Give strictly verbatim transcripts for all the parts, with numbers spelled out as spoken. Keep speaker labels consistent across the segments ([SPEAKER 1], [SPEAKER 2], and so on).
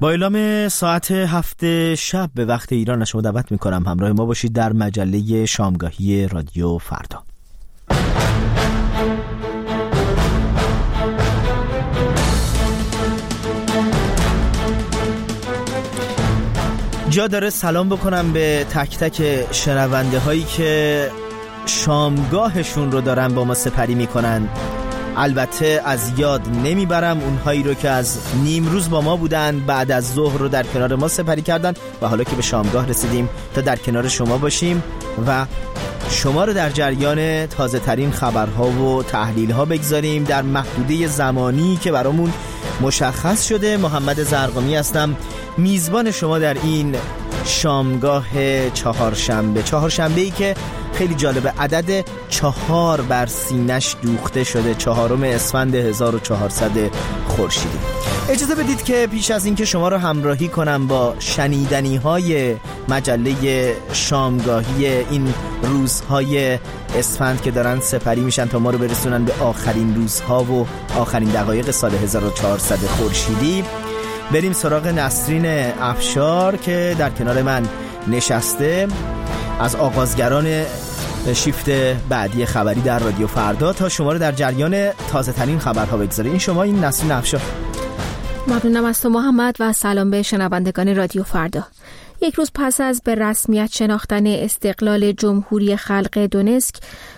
[SPEAKER 1] با اعلام ساعت هفت شب به وقت ایران شما دعوت میکنم همراه ما باشید در مجله شامگاهی رادیو فردا. جا داره سلام بکنم به تک تک شنونده هایی که شامگاهشون رو دارن با ما سپری میکنن. البته از یاد نمیبرم اونهایی رو که از نیم روز با ما بودن، بعد از ظهر رو در کنار ما سپری کردن و حالا که به شامگاه رسیدیم تا در کنار شما باشیم و شما رو در جریان تازه ترین خبرها و تحلیلها بگذاریم در محدوده زمانی که برامون مشخص شده. محمد زرقامی هستم، میزبان شما در این شامگاه چهارشنبه چهارشنبه‌ای که خیلی جالبه، عدد چهار بر سینش دوخته شده، چهارم اسفند هزار و چهارصد خورشیدی. اجازه بدید که پیش از این که شما رو همراهی کنم با شنیدنی های مجله شامگاهی این روزهای اسفند که دارن سپری میشن تا ما رو برسونن به آخرین روزها و آخرین دقایق سال هزار و چهارصد خورشیدی، بریم سراغ نسرین افشار که در کنار من نشسته، از آغازگران شیفت بعدی خبری در رادیو فردا تا شما رو در جریان تازه ترین خبرها بگذاره. این شما، این نسرین افشار.
[SPEAKER 2] ممنونم از تو محمد و سلام به شنوندگان رادیو فردا. یک روز پس از به رسمیت شناختن استقلال جمهوری خلق دونسک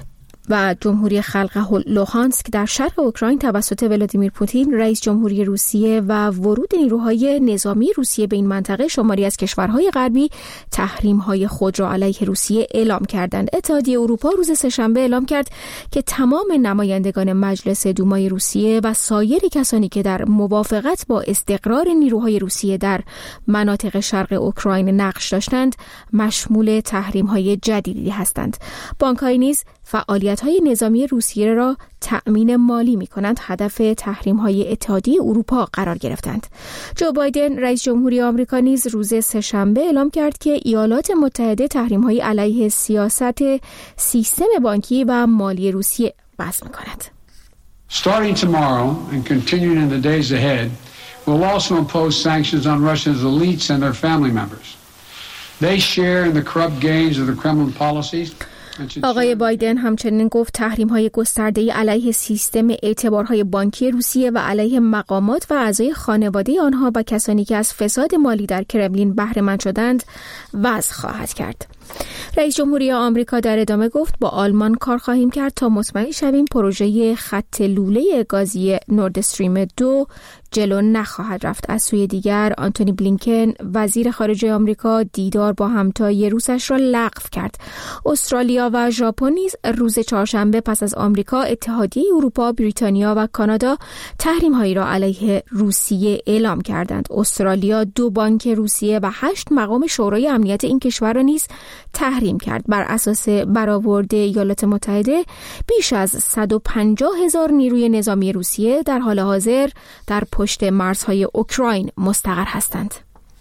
[SPEAKER 2] و جمهوری خلق لوهانسک در شرق اوکراین توسط ولادیمیر پوتین رئیس جمهوری روسیه و ورود نیروهای نظامی روسیه به این منطقه، شماری از کشورهای غربی تحریم‌های خود را علیه روسیه اعلام کردند. اتحادیه اروپا روز سه‌شنبه اعلام کرد که تمام نمایندگان مجلس دومای روسیه و سایر کسانی که در موافقت با استقرار نیروهای روسیه در مناطق شرق اوکراین نقش داشتند مشمول تحریم‌های جدیدی هستند. بانک‌های نیز فعالیت‌های نظامی روسیه را تأمین مالی می‌کنند، هدف تحریم‌های اتحادیه اروپا قرار گرفتند. جو بایدن رئیس جمهوری آمریکا نیز روز سه‌شنبه اعلام کرد که ایالات متحده تحریم‌های علیه سیاست سیستم بانکی و مالی روسیه وضع می‌کند.
[SPEAKER 3] Starting tomorrow and continuing in the days ahead, we'll also impose sanctions on Russia's elites and their family members. They share in the corrupt gains of the Kremlin policies.
[SPEAKER 2] آقای بایدن همچنین گفت تحریم‌های گسترده‌ای علیه سیستم اعتبارهای بانکی روسیه و علیه مقامات و اعضای خانواده آنها و کسانی که از فساد مالی در کرملین بهره مند شدند وضع خواهد کرد. رئیس جمهوری آمریکا در ادامه گفت با آلمان کار خواهیم کرد تا مطمئن شویم پروژه خط لوله گازی نورد استریم دو جلو نخواهد رفت. از سوی دیگر آنتونی بلینکن وزیر خارجه آمریکا دیدار با همتای روسش را لغو کرد. استرالیا و ژاپن نیز روز چهارشنبه پس از آمریکا، اتحادیه اروپا، بریتانیا و کانادا تحریم‌هایی را علیه روسیه اعلام کردند. استرالیا دو بانک روسیه و هشت مقام شورای امنیت این کشور را نیز تحریم کرد. بر اساس برآورد ایالات متحده بیش از صد و پنجاه هزار نیروی نظامی روسیه در حال حاضر در پشت مرزهای اوکراین مستقر هستند.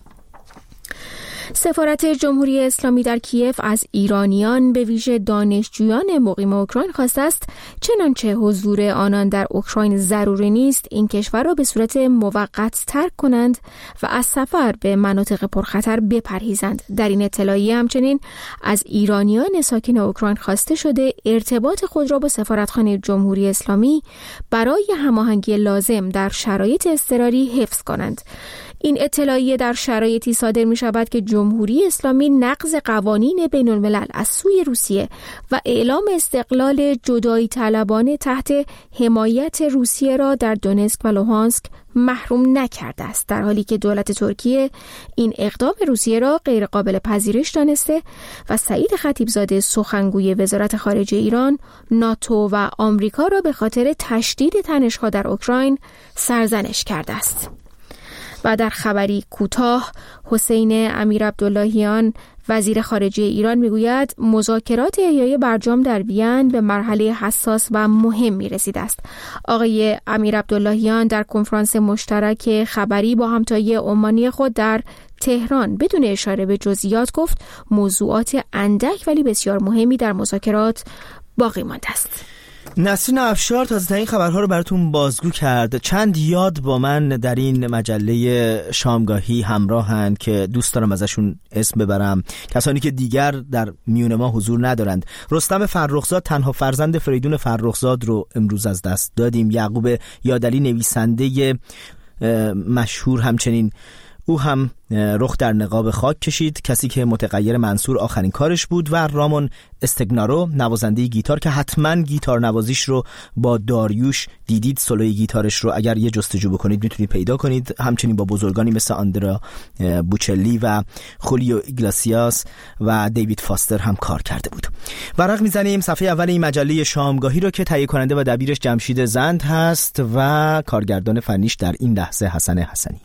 [SPEAKER 2] سفارت جمهوری اسلامی در کیف از ایرانیان به ویژه دانشجویان مقیم اوکراین خواسته است چنانچه حضور آنان در اوکراین ضروری نیست، این کشور را به صورت موقت ترک کنند و از سفر به مناطق پرخطر بپرهیزند. در این اطلاعیه همچنین از ایرانیان ساکن اوکراین خواسته شده ارتباط خود را با سفارتخانه جمهوری اسلامی برای هماهنگی لازم در شرایط اضطراری حفظ کنند. این اطلاعیه در شرایطی صادر می شود که جمهوری اسلامی نقض قوانین بین الملل از سوی روسیه و اعلام استقلال جدایی طلبانه تحت حمایت روسیه را در دونسک و لوهانسک محروم نکرده است، در حالی که دولت ترکیه این اقدام روسیه را غیر قابل پذیرش دانسته و سعید خطیبزاده سخنگوی وزارت خارجه ایران، ناتو و آمریکا را به خاطر تشدید تنش‌ها در اوکراین سرزنش کرده است. و در خبری کوتاه، حسین امیرعبداللهیان وزیر خارجه ایران میگوید مذاکرات احیای برجام در وین به مرحله حساس و مهمی رسیده است. آقای امیرعبداللهیان در کنفرانس مشترک خبری با همتای عمانی خود در تهران بدون اشاره به جزئیات گفت موضوعات اندک ولی بسیار مهمی در مذاکرات باقی مانده است.
[SPEAKER 1] نسرین افشار تازه‌ترین خبرها رو براتون بازگو کرد. چند یاد با من در این مجله شامگاهی همراهند که دوست دارم ازشون اسم ببرم، کسانی که دیگر در میون ما حضور ندارند. رستم فرخزاد، تنها فرزند فریدون فرخزاد رو امروز از دست دادیم. یعقوب یادعلی، نویسنده مشهور، همچنین او هم رخ در نقاب خاک کشید، کسی که متغیر منصور آخرین کارش بود. و رامون استگنارو، نوازنده گیتار که حتما گیتار نوازیش رو با داریوش دیدید، سولوی گیتارش رو اگر یه جستجو بکنید میتونید پیدا کنید. همچنین با بزرگانی مثل آندرا بوچلی و خولیو ایگلاسیاس و دیوید فاستر هم کار کرده بود. ورق میزنیم صفحه اول این مجله شامگاهی رو که تهیه کننده و دبیرش جمشید زند هست و کارگردان فنیش در این لحظه حسن حسنی.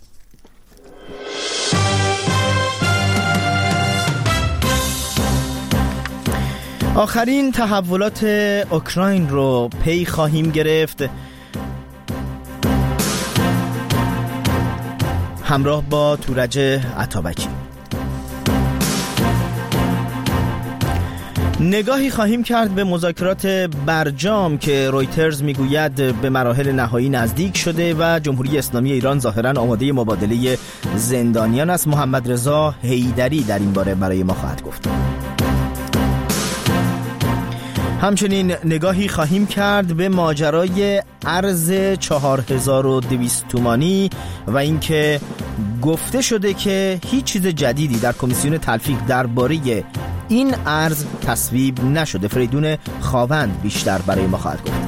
[SPEAKER 1] آخرین تحولات اوکراین رو پی خواهیم گرفت همراه با تورج عطابکی. نگاهی خواهیم کرد به مذاکرات برجام که رویترز میگوید به مراحل نهایی نزدیک شده و جمهوری اسلامی ایران ظاهراً آماده مبادله زندانیان است. محمد رضا حیدری در این باره برای ما خواهد گفت. همچنین نگاهی خواهیم کرد به ماجرای ارز چهار هزار و دویست تومانی و اینکه گفته شده که هیچ چیز جدیدی در کمیسیون تلفیق درباره این ارز تصویب نشده. فریدون خاوند بیشتر برای ما خواهد گفت.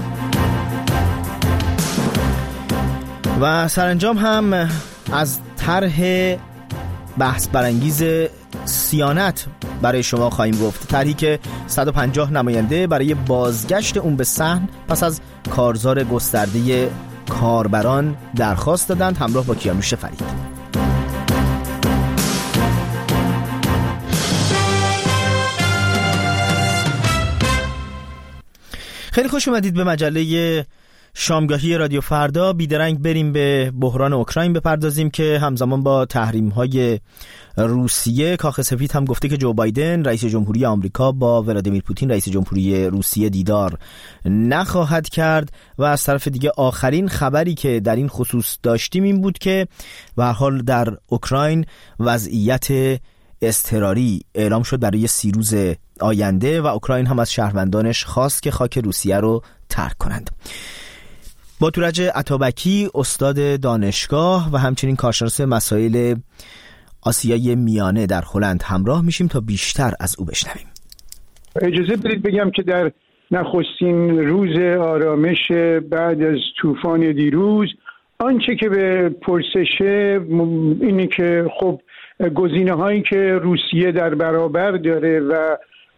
[SPEAKER 1] و سرانجام هم از طرح بحث برانگیز صیانت برای شما خواهیم گفت. طرحی که صد و پنجاه نماینده برای بازگشت اون به صحن پس از کارزار گسترده کاربران درخواست دادند، همراه با کیانوش فرید. خیلی خوش اومدید به مجله شامگاهی رادیو فردا. بیدرنگ بریم به بحران اوکراین بپردازیم که همزمان با تحریم‌های روسیه، کاخ سفید هم گفته که جو بایدن رئیس جمهوری آمریکا با ولادیمیر پوتین رئیس جمهوری روسیه دیدار نخواهد کرد. و از طرف دیگه آخرین خبری که در این خصوص داشتیم این بود که به هر حال در اوکراین وضعیت اضطراری اعلام شد برای سی روز آینده و اوکراین هم از شهروندانش خواست که خاک روسیه رو ترک کنند. با تورج عطابکی، استاد دانشگاه و همچنین کارشناس مسائل آسیای میانه در هلند همراه میشیم تا بیشتر از او بشنویم.
[SPEAKER 4] اجازه بدید بگم که در نخستین روز آرامش بعد از طوفان دیروز آنچه که به پرسشه اینه که خب گزینه‌هایی که روسیه در برابر داره و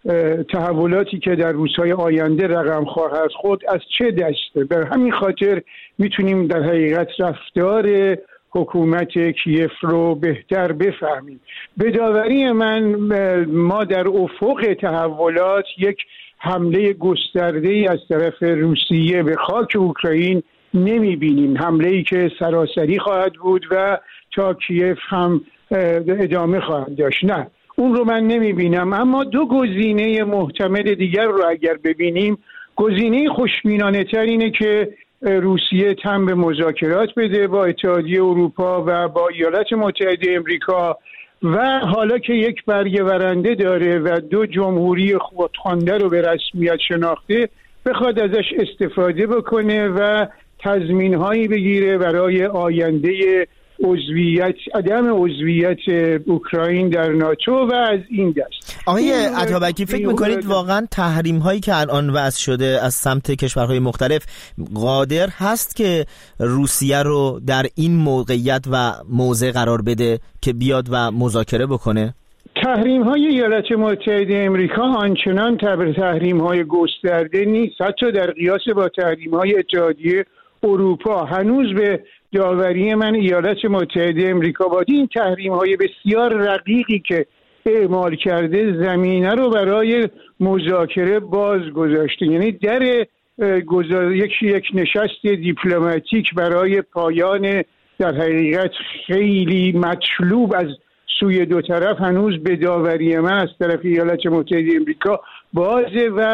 [SPEAKER 4] تحولاتی که در روزهای آینده رقم خواهد خورد از چه دسته. به همین خاطر میتونیم در حقیقت رفتار حکومت کیف رو بهتر بفهمیم. به داوری من ما در افق تحولات یک حمله گسترده‌ای از طرف روسیه به خاک اوکراین نمیبینیم، حمله‌ای که سراسری خواهد بود و تا کیف هم ادامه خواهد داشت. نه، اون رو من نمیبینم. اما دو گزینه محتمل دیگر رو اگر ببینیم، گزینه خوشبینانه تر اینه که روسیه تن به مذاکرات بده با اتحادیه اروپا و با ایالات متحده امریکا و حالا که یک برگه ورنده داره و دو جمهوری خودخوانده رو به رسمیت شناخته، بخواد ازش استفاده بکنه و تضمین‌هایی بگیره برای آینده عضویت عدم عضویت اوکراین در ناتو و از این دست.
[SPEAKER 1] آقای عطابکی، فکر میکنید واقعا تحریم هایی که الان وضع شده از سمت کشورهای مختلف قادر هست که روسیه رو در این موقعیت و موضع قرار بده که بیاد و مذاکره بکنه؟
[SPEAKER 4] تحریم های ایالات متحده امریکا آنچنان تبر تحریم های گسترده نیست، حتی در قیاس با تحریم های اتحادیه اروپا. هنوز به داوری من ایالات متحده امریکا با این تحریم های بسیار رقیقی که اعمال کرده زمینه رو برای مذاکره باز گذاشته، یعنی در گذار... یک یک نشست دیپلماتیک برای پایان در حقیقت خیلی مطلوب از سوی دو طرف هنوز به داوری من از طرف ایالات متحده امریکا بازه و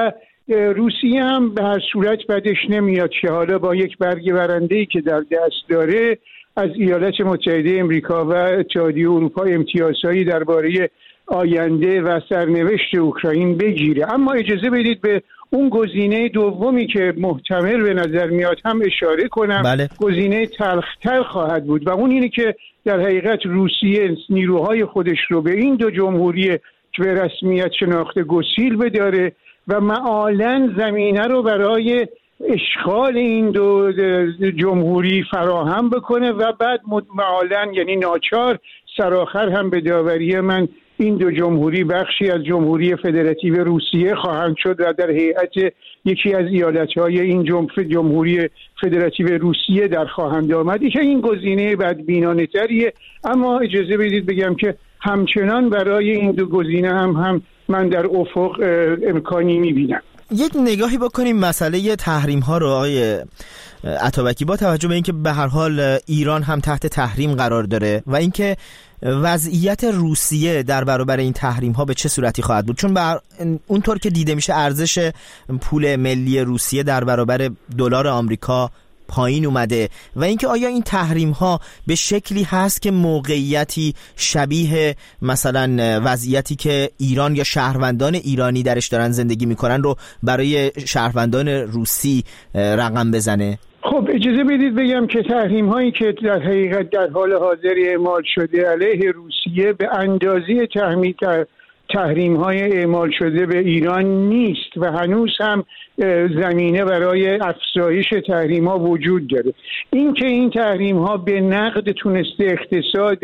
[SPEAKER 4] روسیه هم به هر صورت بدش نمیاد که حالا با یک برگه برنده‌ای که در دست داره از ایالات متحده امریکا و اتحادیه اروپا امتیازهایی درباره آینده و سرنوشت اوکراین بگیره. اما اجازه بدید به اون گزینه دومی که محتمل به نظر میاد هم اشاره کنم.
[SPEAKER 1] بله.
[SPEAKER 4] گزینه تلختر خواهد بود و اون اینه که در حقیقت روسیه نیروهای خودش رو به این دو جمهوری که به رسمیت شناخته گسیل بداره و معالاً زمینه رو برای اشغال این دو جمهوری فراهم بکنه و بعد معالاً یعنی ناچار سرآخر هم به داوری من این دو جمهوری بخشی از جمهوری فدراتیو روسیه خواهند شد و در هیئت یکی از ایالت‌های این جمهوری فدراتیو روسیه در خواهند آمد. که این گزینه بدبینانه‌تریه، اما اجازه بدید بگم که همچنان برای این دو گزینه هم هم من در افق امکانی می‌بینم.
[SPEAKER 1] یک نگاهی بکنیم مسئله تحریم ها رو آقای عطابکی، با توجه به اینکه به هر حال ایران هم تحت تحریم قرار داره و اینکه وضعیت روسیه در برابر این تحریم ها به چه صورتی خواهد بود، چون بر اونطور که دیده میشه ارزش پول ملی روسیه در برابر دلار آمریکا پایین اومده و اینکه آیا این تحریم ها به شکلی هست که موقعیتی شبیه مثلا وضعیتی که ایران یا شهروندان ایرانی درش دارن زندگی میکنن رو برای شهروندان روسی رقم بزنه؟
[SPEAKER 4] خب اجازه بدید بگم که تحریم هایی که در حقیقت در حال حاضر اعمال شده علیه روسیه به اندازه تحمیل تحریم های اعمال شده به ایران نیست و هنوز هم زمینه برای افزایش تحریم ها وجود داره. این که این تحریم ها به نقد تونسته اقتصاد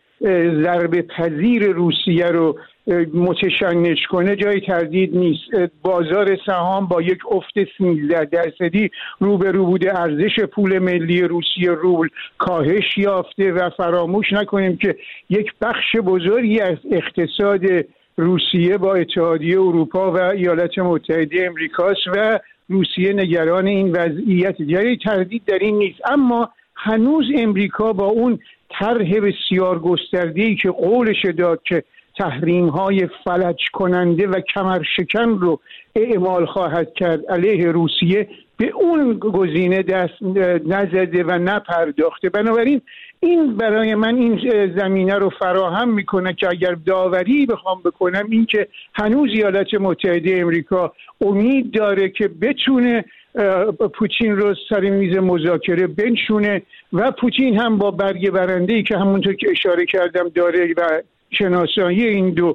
[SPEAKER 4] ضربه پذیر روسیه رو متشنج کنه جای تردید نیست. بازار سهام با یک افت سیزده درصدی روبرو بوده، ارزش پول ملی روسیه روبل کاهش یافته و فراموش نکنیم که یک بخش بزرگی از اقتصاد روسیه با اتحادیه اروپا و ایالات متحده امریکاست و روسیه نگران این وضعیت، یعنی تردید در این نیست. اما هنوز امریکا با اون طرح بسیار گسترده‌ای که قولش داد که تحریم‌های فلج کننده و کمرشکن رو اعمال خواهد کرد علیه روسیه به اون گزینه دست نزده و نپرداخته. بنابراین این برای من این زمینه رو فراهم میکنه که اگر داوری بخوام بکنم این که هنوز ایالات متحده امریکا امید داره که بتونه پوتین رو سر میز مذاکره بنشونه و پوتین هم با برگ برنده‌ای که همونطور که اشاره کردم داره و شناسایی این دو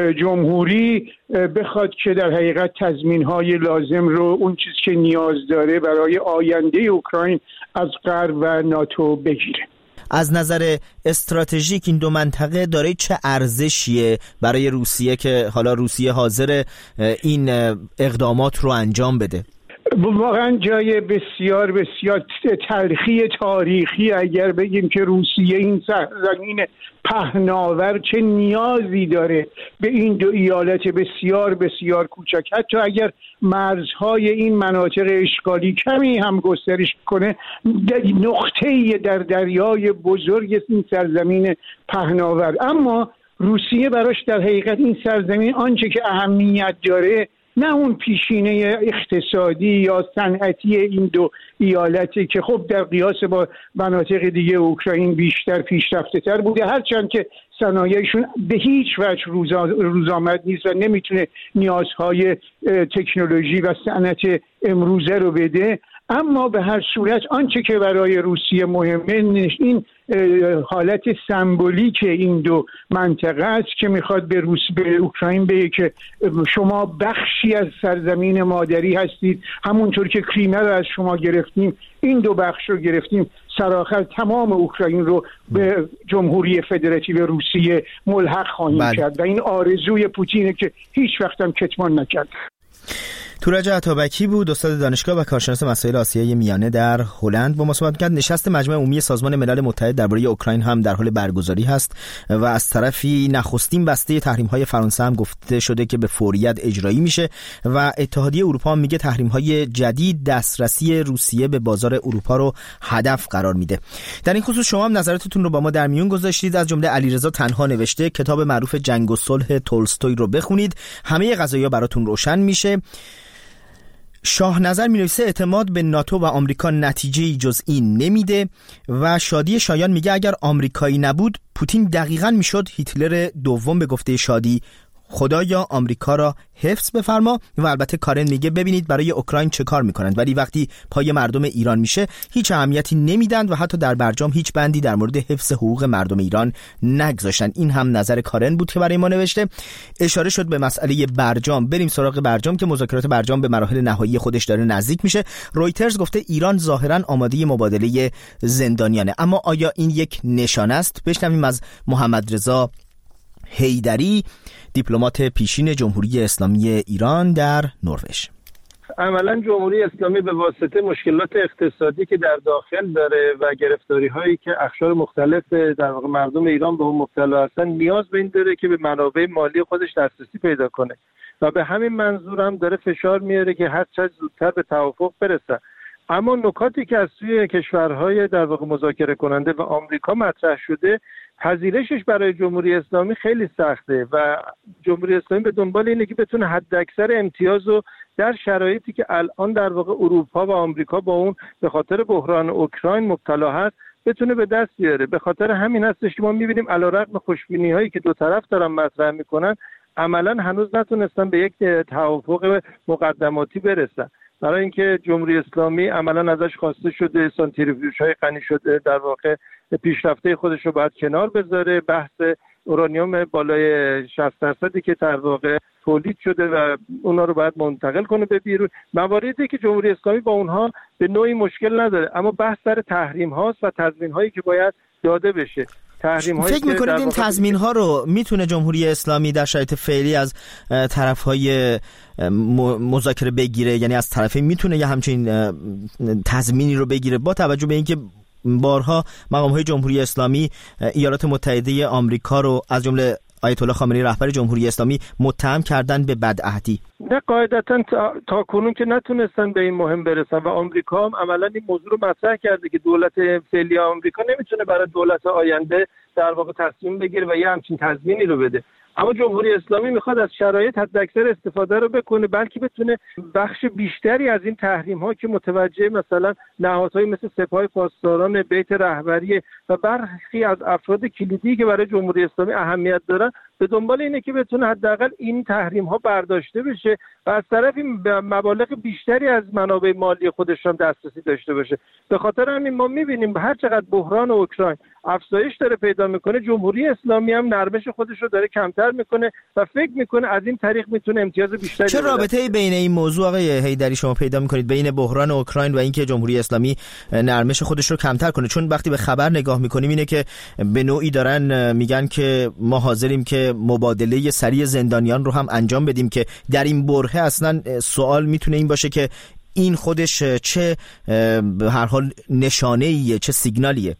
[SPEAKER 4] جمهوری بخواد که در حقیقت تضمین‌های لازم رو اون چیز که نیاز داره برای آینده اوکراین از غرب و ناتو بگیره.
[SPEAKER 1] از نظر استراتژیک این دو منطقه داره چه ارزشیه برای روسیه که حالا روسیه حاضر این اقدامات رو انجام بده؟
[SPEAKER 4] واقعا جای بسیار بسیار تلخی تاریخی اگر بگیم که روسیه این سرزمین پهناور چه نیازی داره به این دو ایالت بسیار بسیار کوچک. حتی اگر مرزهای این مناطق اشغالی کمی هم گسترش کنه، نقطه‌ای در دریای بزرگ این سرزمین پهناور. اما روسیه براش در حقیقت این سرزمین آنچه که اهمیت داره نه اون پیشینه اقتصادی یا صنعتی این دو ایالتی که خب در قیاس با مناطق دیگه اوکراین بیشتر پیشرفته تر بوده، هرچند که صنایعشون به هیچ وجه روزآمد نیست و نمیتونه نیازهای تکنولوژی و صنعت امروزه رو بده. اما به هر صورت آنچه که برای روسیه مهمه این حالت سمبولیک این دو منطقه است که میخواد به روس به اوکراین بگه که شما بخشی از سرزمین مادری هستید، همونطور که کریمه رو از شما گرفتیم این دو بخش رو گرفتیم، سرآخر تمام اوکراین رو به جمهوری فدراتیو روسیه ملحق خواهیم بله. کرد و این آرزوی پوتینه که هیچ وقت هم کتمان نکرد.
[SPEAKER 1] تورج عطابکی بود، استاد دانشگاه و کارشناس مسائل آسیای میانه در هلند. با ما صحبت کرد. نشست مجمع عمومی سازمان ملل متحد درباره اوکراین هم در حال برگزاری هست و از طرفی نخستین بسته تحریم‌های فرانسه هم گفته شده که به فوریت اجرایی میشه و اتحادیه اروپا هم میگه تحریم‌های جدید دسترسی روسیه به بازار اروپا رو هدف قرار میده. در این خصوص شما هم نظراتتون رو با ما در میون گذاشتید. از جمله علیرضا تنها نوشته کتاب معروف جنگ و صلح تولستوی رو بخونید، همه قضایا براتون روشن میشه. شاه نظر می‌نویسه اعتماد به ناتو و آمریکا نتیجه‌ای جز این نمیده و شادی شایان میگه اگر آمریکایی نبود پوتین دقیقاً میشد هیتلر دوم. به گفته شادی خدایا آمریکا را حفظ بفرما. و البته کارن میگه ببینید برای اوکراین چه کار میکنند، ولی وقتی پای مردم ایران میشه هیچ اهمیتی نمیدند و حتی در برجام هیچ بندی در مورد حفظ حقوق مردم ایران نگذاشتن. این هم نظر کارن بود که برای ما نوشته. اشاره شد به مسئله برجام. بریم سراغ برجام که مذاکرات برجام به مراحل نهایی خودش داره نزدیک میشه. رویترز گفته ایران ظاهرا آماده مبادله زندانیانه، اما آیا این یک نشانه است؟ بشنویم از محمد رضا حیدری، دیپلمات پیشین جمهوری اسلامی ایران در نروژ.
[SPEAKER 5] عملا جمهوری اسلامی به واسطه مشکلات اقتصادی که در داخل داره و گرفتاری هایی که اقشار مختلف در واقع مردم ایران به اون مبتلا هستن نیاز به این داره که به منابع مالی خودش دسترسی پیدا کنه و به همین منظور هم داره فشار میاره که هر چه زودتر به توافق برسن. اما نکاتی که از سوی کشورهای در واقع مذاکره کننده و آمریکا مطرح شده پذیرشش برای جمهوری اسلامی خیلی سخته و جمهوری اسلامی به دنبال اینه که بتونه حداکثر امتیاز رو در شرایطی که الان در واقع اروپا و آمریکا با اون به خاطر بحران اوکراین مبتلا هست بتونه به دست بیاره. به خاطر همین هستش که ما می‌بینیم علیرغم خوشبینی هایی که دو طرف دارن مطرح میکنن عملاً هنوز نتونستن به یک توافق مقدماتی برسن، برای اینکه جمهوری اسلامی عملاً ازش خواسته شده سانتریفیوژهای غنی شده در واقع پیشرفته خودش رو باید کنار بذاره. بحث اورانیوم بالای شصت درصدی که در واقع تولید شده و اونا رو باید منتقل کنه به بیرون، مواردی که جمهوری اسلامی با اونها به نوعی مشکل نداره، اما بحث سر تحریم هاست و تضمین هایی که باید داده بشه.
[SPEAKER 1] فکر میکنید این تضمین ها رو میتونه جمهوری اسلامی در شرایط فعلی از طرف های مذاکره بگیره؟ یعنی از طرفی میتونه یه همچین تضمینی رو بگیره با توجه به اینکه بارها مقام های جمهوری اسلامی ایالات متحده آمریکا رو از جمله آیت الله خامنه‌ای رهبر جمهوری اسلامی متهم کردن به بدعهدی؟
[SPEAKER 5] نه قاعدتا تا, تا کنون که نتونستن به این مهم برسن و آمریکا هم عملا این موضوع رو مطرح کرده که دولت فعلی آمریکا نمیتونه برای دولت آینده در واقع تصمیم بگیره و یه همچین تضمینی رو بده. اما جمهوری اسلامی میخواد از شرایط حداکثر استفاده رو بکنه، بلکه بتونه بخش بیشتری از این تحریم ها که متوجه مثلا نهادهای مثل سپاه پاسداران بیت رهبری و برخی از افراد کلیدی که برای جمهوری اسلامی اهمیت دارن به دنبال اینه که بتونه حداقل این تحریم ها برداشته بشه و از طرفی مبالغ بیشتری از منابع مالی خودش هم دسترسی داشته باشه. به خاطر همین ما میبینیم هر چقدر بحران اوکراین افزایش داره پیدا میکنه، جمهوری اسلامی هم نرمش خودش رو داره کمتر میکنه و فکر میکنه از این طریق میتونه امتیاز بیشتری.
[SPEAKER 1] چه رابطه‌ای بین این موضوع آقای حیدری شما پیدا میکنید بین بحران اوکراین و اینکه جمهوری اسلامی نرمش خودش رو کمتر کنه؟ چون وقتی به خبر نگاه میکنیم اینه که به نوعی دارن میگن که ما حاضریم که مبادله سریع زندانیان رو هم انجام بدیم، که در این برهه اصلا سوال میتونه این باشه که این خودش چه به هر حال نشانه‌ایه، چه سیگنالیه؟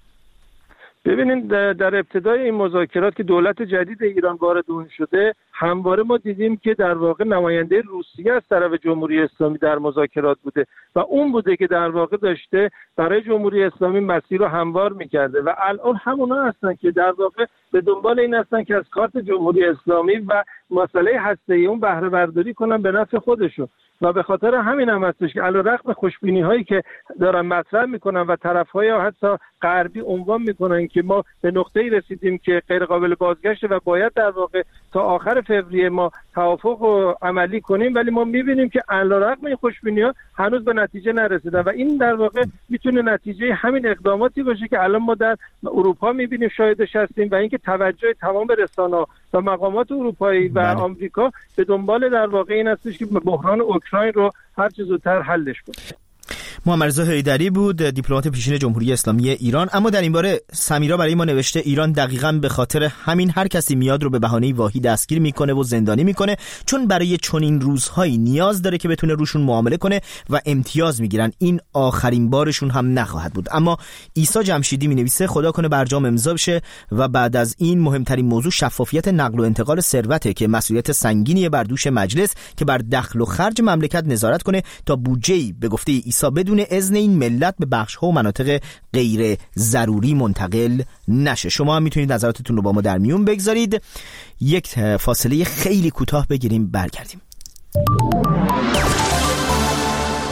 [SPEAKER 5] ببینید در ابتدای این مذاکرات که دولت جدید ایران وارد اون شده همواره ما دیدیم که در واقع نماینده روسیه از طرف جمهوری اسلامی در مذاکرات بوده و اون بوده که در واقع داشته برای جمهوری اسلامی مسیر رو هموار میکرده و الان همونا هستن که در واقع به دنبال این هستن که از کارت جمهوری اسلامی و مسئله هسته‌ای اون بهره برداری کنن به نفع خودشون و به خاطر همین هم هستش که علیرغم خوشبینی هایی که دارن مطرح میکنن و طرفهای حتی غربی عنوان میکنن که ما به نقطه‌ای رسیدیم که غیر قابل بازگشته و باید در واقع تا آخر فوریه ما توافق رو عملی کنیم، ولی ما میبینیم که علیرغم این خوشبینی‌ها هنوز به نتیجه نرسیدن و این در واقع میتونه نتیجه همین اقداماتی باشه که الان ما در اروپا میبینیم شاهدش هستیم و اینکه توجه تمام رسانه‌ها و مقامات اروپایی و بله. آمریکا به دنبال در واقع این هستش که بحران اوکراین رو هر چه زودتر حلش کنه.
[SPEAKER 1] محمد رضا حیدری بود، دیپلمات پیشین جمهوری اسلامی ایران. اما در این باره سمیرا برای ما نوشته ایران دقیقاً به خاطر همین هر کسی میاد رو به بهانه واهی دستگیر میکنه و زندانی میکنه، چون برای چنین روزهایی نیاز داره که بتونه روشون معامله کنه و امتیاز میگیرن. این آخرین بارشون هم نخواهد بود. اما عیسی جمشیدی مینویسه خدا کنه برجام امضا بشه و بعد از این مهمترین موضوع شفافیت نقل و انتقال ثروته که مسئولیت سنگینی بر دوش مجلس که بر دخل و خرج مملکت نظارت کنه تا بودجه‌ای به گفته عیسی بدون اذن این ملت به بخش‌ها و مناطق غیر ضروری منتقل نشه. شما هم میتونید نظراتتون رو با ما در میون بگذارید. یک فاصله خیلی کوتاه بگیریم برگردیم.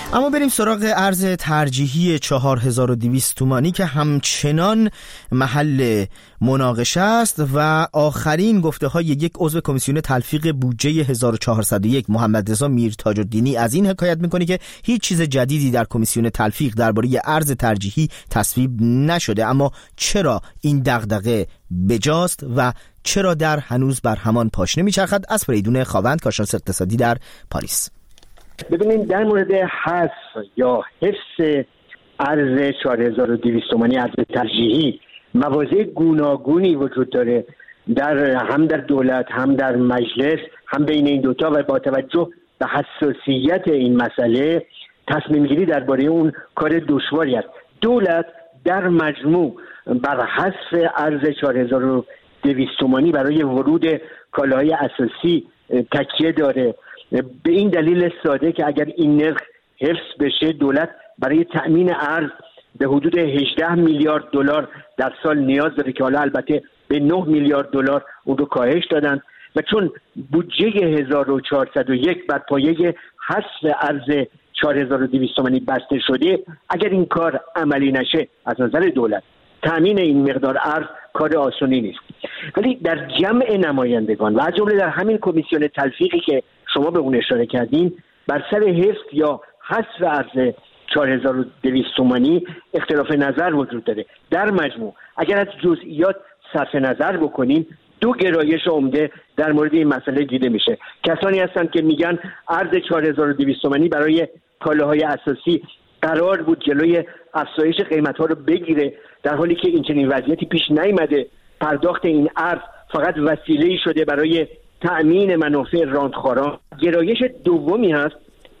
[SPEAKER 1] اما بریم سراغ ارز ترجیحی چهار هزار و دویست تومانی که همچنان محل مناقشه است و آخرین گفته های یک عضو کمیسیون تلفیق بودجه هزار و چهارصد و یک محمد رضا میرتاج الدینی از این حکایت میکنه که هیچ چیز جدیدی در کمیسیون تلفیق درباره ارز ترجیحی تصویب نشده، اما چرا این دغدغه بجاست و چرا در هنوز بر همان پاشنه میچرخد؟ از فریدون خاوند، کارشناس اقتصادی در پاریس.
[SPEAKER 6] ببینید، در مورد حذف یا حفظ ارز چهار هزار و دویست تومانی ارز ترجیحی مواضع گوناگونی وجود داره، در هم در دولت هم در مجلس هم بین این دوتا، و با توجه به حساسیت این مسئله تصمیم گیری درباره اون کار دشواری است. دولت در مجموع بر حذف ارز چهار هزار و دویست تومانی برای ورود کالاهای اساسی تکیه داره، به این دلیل ساده که اگر این نرخ حفظ بشه دولت برای تأمین ارز به حدود هجده میلیارد دلار در سال نیاز داره که حالا البته به نه میلیارد دلار اون رو کاهش دادن، و چون بودجه هزار و چهارصد و یک بر پایه حذف ارز چهار هزار و دویست تومانی بسته شده، اگر این کار عملی نشه از نظر دولت تأمین این مقدار ارز کار آسانی نیست. ولی در جمع نمایندگان و از جمله در همین کمیسیون تلفیقی که شما به اون اشاره کردین، بر سر حفظ یا حذف ارز چهار هزار و دویست تومانی اختلاف نظر وجود داره. در مجموع اگر از جزئیات صرف نظر بکنیم، دو گرایش عمده در مورد این مسئله دیده میشه. کسانی هستند که میگن ارز چهار هزار و دویست تومانی برای کالاهای اساسی قرار بود جلوی افزایش قیمت‌ها رو بگیره، در حالی که این چنین وضعیتی پیش نیامده. پرداخت این ارز فقط وسیله‌ای شده برای تأمین منافع راندخواران. گرایش دومی هست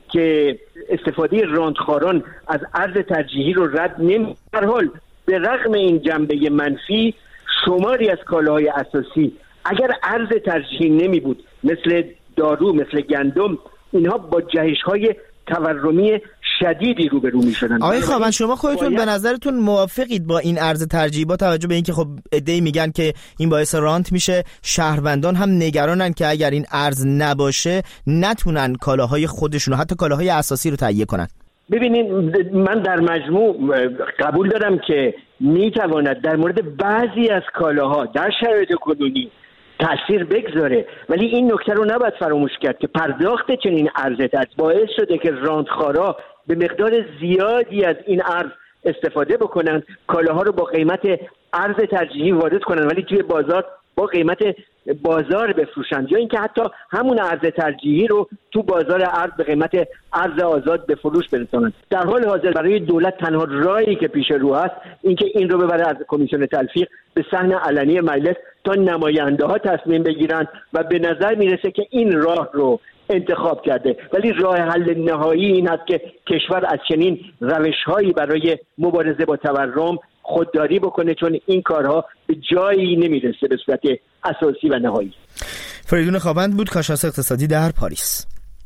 [SPEAKER 6] که استفاده راندخواران از ارز ترجیحی رو رد نمی. در حال به رغم این جنبه منفی، شماری از کالاهای اساسی اگر ارز ترجیحی نمی بود، مثل دارو، مثل گندم، اینها با جهش‌های تورمی شدیدی روبرو می‌شدن.
[SPEAKER 1] آقای خاوند، شما خودتون باید... به نظرتون موافقید با این ارز ترجیحی، با توجه به اینکه خب عده‌ای میگن که این باعث رانت میشه، شهروندان هم نگرانن که اگر این ارز نباشه نتونن کالاهای خودشون و حتی کالاهای اساسی رو تهیه کنن؟
[SPEAKER 6] ببینید، من در مجموع قبول دارم که میتواند در مورد بعضی از کالاها در شرایط کنونی تأثیر بگذاره، ولی این نکته رو نباید فراموش کرد که پرداخت چنین ارزی باعث شده که راندخوارا به مقدار زیادی از این ارز استفاده بکنن، کالاها رو با قیمت ارز ترجیحی وارد کنن ولی توی بازار با قیمت بازار بفروشن، یا اینکه حتی همون ارز ترجیحی رو تو بازار ارز به قیمت ارز آزاد به فروش برسونن. در حال حاضر برای دولت تنها راهی که پیش رو هست اینکه این رو ببره از کمیسیون تلفیق به صحن علنی مجلس تا نماینده ها تصمیم بگیرن، و به نظر میرسه که این راه رو انتخاب کرده. ولی راه حل نهایی این است که کشور از چنین روش‌هایی برای مبارزه با تورم خودداری بکنه، چون این کارها به جایی نمیرسه به صورت اساسی و نهایی.
[SPEAKER 1] فریدون خاوند بود، کارشناس اقتصادی در پاریس.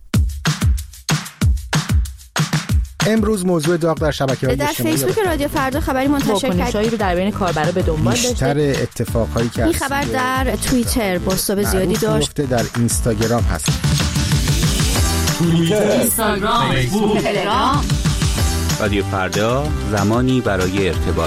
[SPEAKER 7] امروز موضوع داغ در شبکه‌های
[SPEAKER 2] اجتماعی در فیسبوک رادیو فردا خبری منتشر کرد رو در بین کاربرا به دنبال داشته.
[SPEAKER 7] بیشتر اتفاقهایی که
[SPEAKER 2] این خبر در توییتر بازتاب زیادی داشت،
[SPEAKER 7] در اینستاگرام هست.
[SPEAKER 8] توییتر، اینستاگرام، فیسبوک، تلگرام. رادیو فردا، زمانی برای ارتباط.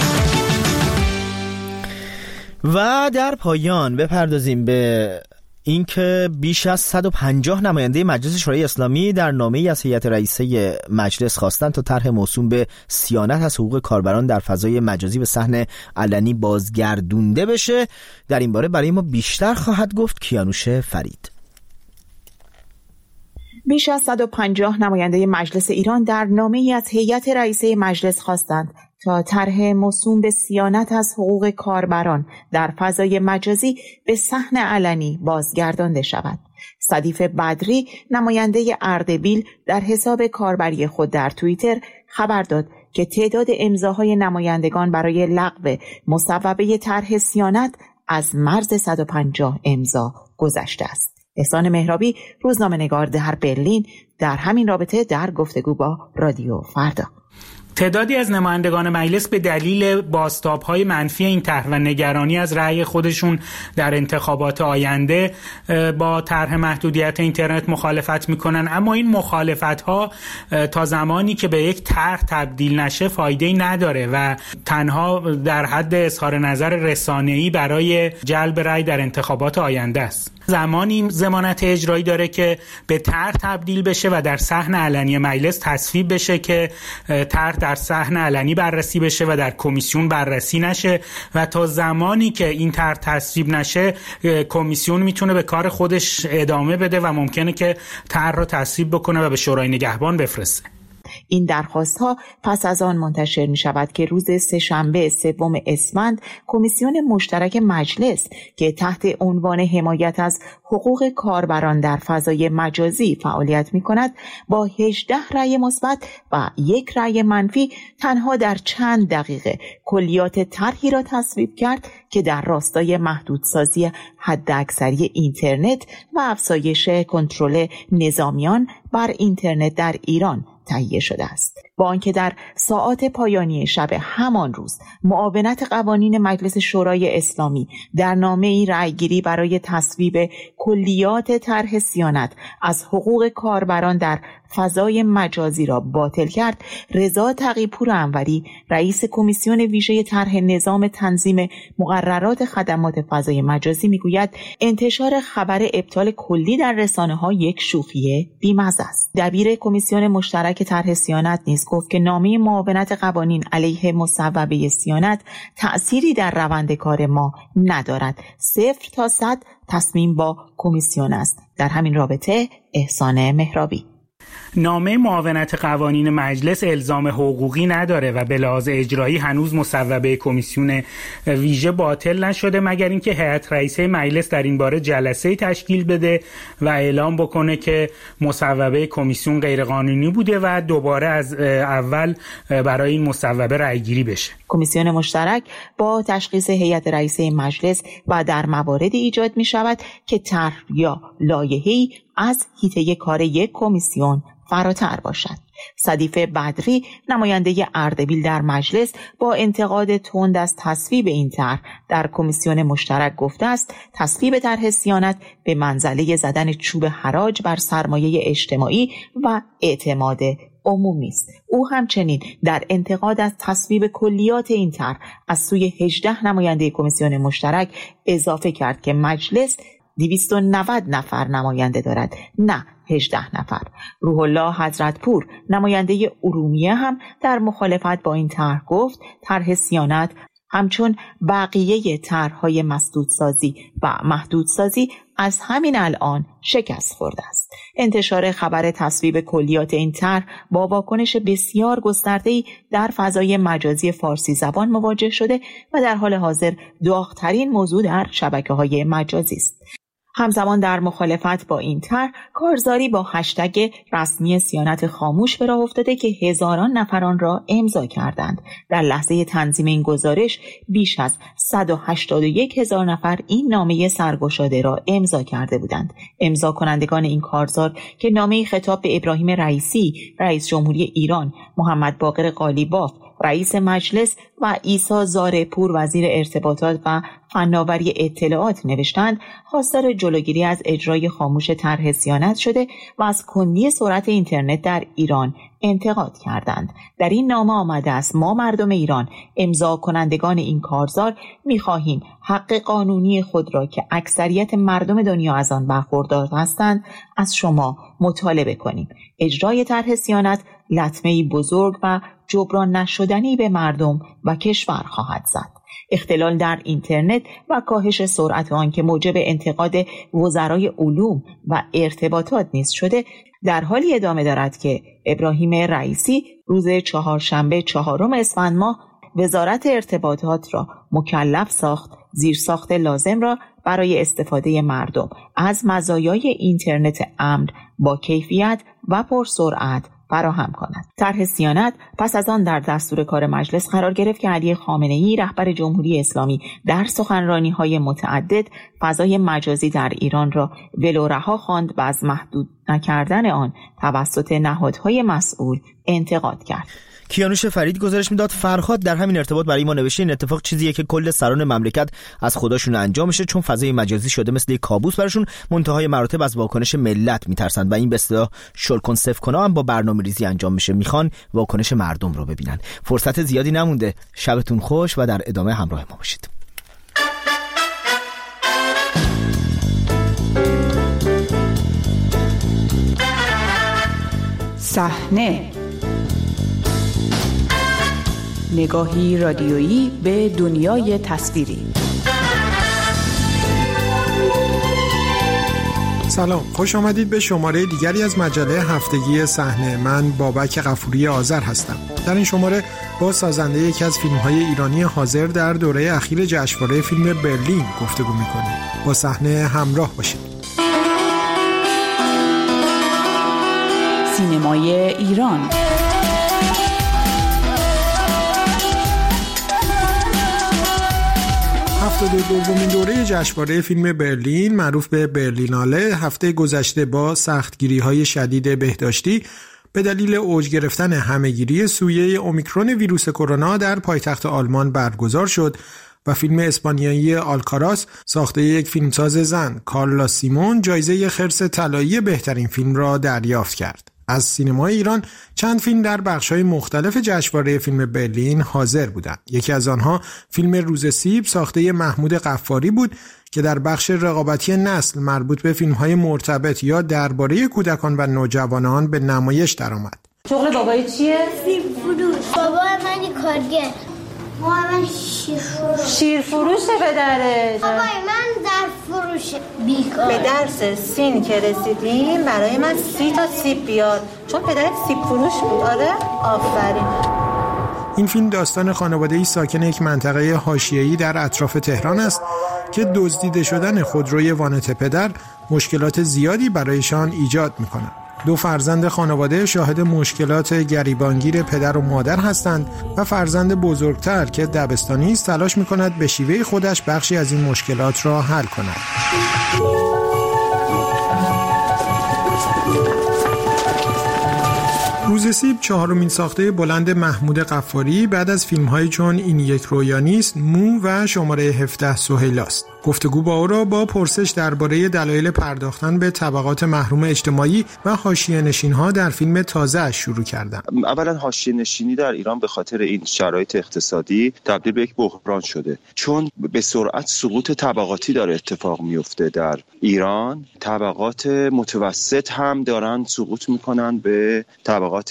[SPEAKER 1] و در پایان بپردازیم به اینکه بیش از صد و پنجاه نماینده مجلس شورای اسلامی در نامه‌ای از هیئت رئیسه مجلس خواستند تا طرح موسوم به صیانت از حقوق کاربران در فضای مجازی به صحن علنی بازگردونده بشه. در این باره برای ما بیشتر خواهد گفت کیانوش فرید.
[SPEAKER 9] بیش از صد و پنجاه نماینده مجلس ایران در نامه‌ای از هیئت رئیسه مجلس خواستند تا طرح موسوم به صیانت از حقوق کاربران در فضای مجازی به صحن علنی بازگردانده شود. صدیف بدری، نماینده اردبیل، در حساب کاربری خود در توییتر خبر داد که تعداد امضاهای نمایندگان برای لغو مصوبه طرح صیانت از مرز صد و پنجاه امضا گذشته است. احسان مهرابی، روزنامه‌نگار در برلین، در همین رابطه در گفتگو با رادیو فردا:
[SPEAKER 10] تعدادی از نمایندگان مجلس به دلیل بازتاب‌های منفی این طرح و نگرانی از رأی خودشون در انتخابات آینده با طرح محدودیت اینترنت مخالفت میکنن، اما این مخالفت‌ها تا زمانی که به یک طرح تبدیل نشه فایده‌ای نداره و تنها در حد اظهار نظر رسانه‌ای برای جلب رأی در انتخابات آینده است. زمانی ضمانت اجرایی داره که به طرح تبدیل بشه و در صحن علنی مجلس تصویب بشه که طرح در صحن علنی بررسی بشه و در کمیسیون بررسی نشه و تا زمانی که این طرح تصویب نشه کمیسیون میتونه به کار خودش ادامه بده و ممکنه که طرح رو تصویب بکنه و به شورای نگهبان بفرسته.
[SPEAKER 9] این درخواست ها پس از آن منتشر می شود که روز سه‌شنبه سوم اسفند کمیسیون مشترک مجلس که تحت عنوان حمایت از حقوق کاربران در فضای مجازی فعالیت می کند با هجده رأی مثبت و یک رأی منفی تنها در چند دقیقه کلیات طرحی را تصویب کرد که در راستای محدودسازی حداکثری اینترنت و افزایش کنترل نظامیان بر اینترنت در ایران تهیه شده است. با آنکه در ساعات پایانی شب همان روز معاونت قوانین مجلس شورای اسلامی در نامه‌ای رأیگیری برای تصویب کلیات طرح صیانت از حقوق کاربران در فضای مجازی را باطل کرد، رضا تقی‌پور انوری رئیس کمیسیون ویژه طرح نظام تنظیم مقررات خدمات فضای مجازی میگوید انتشار خبر ابطال کلی در رسانه‌ها یک شوخی بی‌مزه است. دبیر کمیسیون مشترک طرح صیانت نیز گفت که نامه معاونت قوانین علیه مصوبه صیانت تأثیری در روند کار ما ندارد. صفر تا صد تصمیم با کمیسیون است. در همین رابطه احسان مهرابی:
[SPEAKER 10] نامه معاونت قوانین مجلس الزام حقوقی نداره و به لحاظ اجرایی هنوز مصوبه کمیسیون ویژه باطل نشده مگر اینکه هیئت رئیسه مجلس در این باره جلسه تشکیل بده و اعلام بکنه که مصوبه کمیسیون غیرقانونی بوده و دوباره از اول برای این مصوبه رأیگیری بشه.
[SPEAKER 9] کمیسیون مشترک با تشخیص هیئت رئیسه مجلس و در مواردی ایجاد می شود که طرح یا لایحه‌ای از حیطه کار یک کمیسیون فراتر باشد. صدیفه بدری نماینده اردبیل در مجلس با انتقاد تند از تصویب این طرح در کمیسیون مشترک گفته است تصویب طرح صیانت به منزله زدن چوب حراج بر سرمایه اجتماعی و اعتماد عمومی است. او همچنین در انتقاد از تصویب کلیات این طرح از سوی هجده نماینده کمیسیون مشترک اضافه کرد که مجلس دویست و نود نفر نماینده دارد، نه هجده نفر. روح الله حضرتپور نماینده ارومیه هم در مخالفت با این طرح گفت طرح صیانت همچون بقیه طرح‌های مسدودسازی و محدودسازی از همین الان شکست خورده است. انتشار خبر تصویب کلیات این طرح با واکنش بسیار گسترده‌ای در فضای مجازی فارسی زبان مواجه شده و در حال حاضر داغ‌ترین موضوع در شبکه‌های مجازی است. همزمان در مخالفت با این طرح کارزاری با هشتگ رسمی صیانت خاموش به راه افتاده که هزاران نفر آن را امضا کردند. در لحظه تنظیم این گزارش بیش از صد و هشتاد و یک هزار نفر این نامه سرگشاده را امضا کرده بودند. امضا کنندگان این کارزار که نامه خطاب به ابراهیم رئیسی رئیس جمهوری ایران، محمد باقر قالیباف رئیس مجلس و عیسی زارپور وزیر ارتباطات و فناوری اطلاعات نوشتند خواستار جلوگیری از اجرای خاموش طرح صیانت شده و از کندی سرعت اینترنت در ایران انتقاد کردند. در این نامه آمده است ما مردم ایران امضا کنندگان این کارزار می‌خواهیم حق قانونی خود را که اکثریت مردم دنیا از آن برخوردار هستند از شما مطالبه کنیم. اجرای طرح صیانت لطمه‌ای بزرگ و جبران نشدنی به مردم و کشور خواهد زد. اختلال در اینترنت و کاهش سرعت آن که موجب انتقاد وزرای علوم و ارتباطات نیز شده در حالی ادامه دارد که ابراهیم رئیسی روز چهارشنبه چهارم اسفند ماه وزارت ارتباطات را مکلف ساخت زیرساخت لازم را برای استفاده مردم از مزایای اینترنت امن با کیفیت و پرسرعت فراهم کند. طرح صیانت پس از آن در دستور کار مجلس قرار گرفت که علی خامنه‌ای رهبر جمهوری اسلامی در سخنرانی‌های متعدد فضای مجازی در ایران را ولو رها خواند و از محدود نکردن آن توسط نهادهای مسئول انتقاد کرد.
[SPEAKER 1] کیانوش فرید گزارش میداد. فرهاد در همین ارتباط برای ما نوشته این اتفاق چیزیه که کل سران مملکت از خودشون انجام میشه، چون فضای مجازی شده مثل کابوس براشون، منتهای مراتب از واکنش ملت میترسن و این به اصطلاح شلکن سفکنا هم با برنامه‌ریزی انجام میشه، میخوان واکنش مردم رو ببینن. فرصت زیادی نمونده. شبتون خوش و در ادامه همراه ما باشید.
[SPEAKER 11] صحنه، نگاهی رادیویی به دنیای تصویری.
[SPEAKER 7] سلام، خوش آمدید به شماره دیگری از مجله هفتگی صحنه. من بابک غفوری آذر هستم. در این شماره با سازنده یکی از فیلم‌های ایرانی حاضر در دوره اخیر جشنواره فیلم برلین گفتگو می‌کنیم. با صحنه همراه باشید.
[SPEAKER 11] سینمای ایران.
[SPEAKER 7] هفتاد و دومین دوره جشنواره فیلم برلین معروف به برلیناله هفته گذشته با سختگیری‌های شدید بهداشتی به دلیل اوج گرفتن همهگیری سویه اومیکرون ویروس کرونا در پایتخت آلمان برگزار شد و فیلم اسپانیایی آلکاراس ساخته یک فیلمساز زن کارلا سیمون جایزه خرس طلایی بهترین فیلم را دریافت کرد. از سینمای ایران چند فیلم در بخش‌های مختلف جشنواره فیلم برلین حاضر بودند. یکی از آنها فیلم روز سیب ساخته محمود غفاری بود که در بخش رقابتی نسل مربوط به فیلم‌های مرتبط یا درباره کودکان و نوجوانان به نمایش درآمد.
[SPEAKER 12] شغل بابای چیه؟
[SPEAKER 13] سیب فروش. بابا من کارگر. بابا من شیر فروش.
[SPEAKER 12] شیر فروشه پدره.
[SPEAKER 13] بابای من در فروش بیکار.
[SPEAKER 12] به درس سین که رسیدیم برای من سی تا سیب بیاد، چون پدرت سیب فروش بود. آره آفرین.
[SPEAKER 7] این فیلم داستان خانواده‌ای ساکن یک منطقه حاشیه‌ای در اطراف تهران است که دزدیده شدن خودروی وانت پدر مشکلات زیادی برایشان ایجاد می‌کند. دو فرزند خانواده شاهد مشکلات گریبانگیر پدر و مادر هستند و فرزند بزرگتر که دبستانی است تلاش می‌کند به شیوه خودش بخشی از این مشکلات را حل کند. روز سیب چهارمین ساخته بلند محمود غفاری بعد از فیلم‌هایی چون این یک رویا نیست، مو و شماره هفده سهیلاست. گفتگو با او را با پرسش درباره دلایل پرداختن به طبقات محروم اجتماعی و حاشیه‌نشین‌ها در فیلم تازه شروع کردم.
[SPEAKER 14] اولا حاشیه‌نشینی در ایران به خاطر این شرایط اقتصادی تبدیل به یک بحران شده، چون به سرعت سقوط طبقاتی داره اتفاق میفته در ایران. طبقات متوسط هم دارن سقوط میکنن به طبقات